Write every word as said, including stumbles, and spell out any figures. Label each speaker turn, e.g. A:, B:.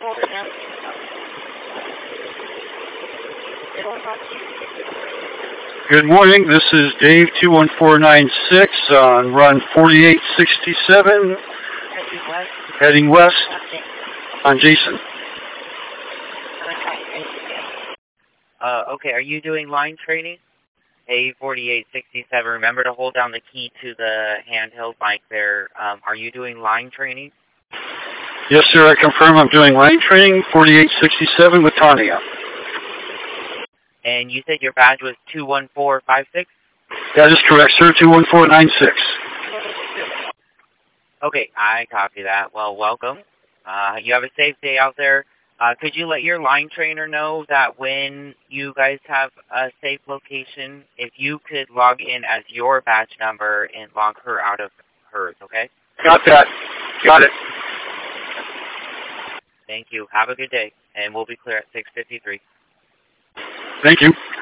A: Good morning. This is Dave two one four nine six on run forty-eight sixty-seven, heading west on Jason.
B: Uh, okay, are you doing line training? A forty-eight sixty-seven, remember to hold down the key to the handheld mic there. Um, are you doing line training?
A: Yes, sir, I confirm I'm doing line training, forty-eight sixty-seven with Tanya.
B: And you said your badge was two one four five six?
A: That is correct, sir, two one four nine six.
B: Okay, I copy that. Well, welcome. Uh, you have a safe day out there. Uh, could you let your line trainer know that when you guys have a safe location, if you could log in as your badge number and log her out of hers, okay?
A: Got that. Got it.
B: Thank you. Have a good day, and we'll be clear at six fifty-three.
A: Thank you.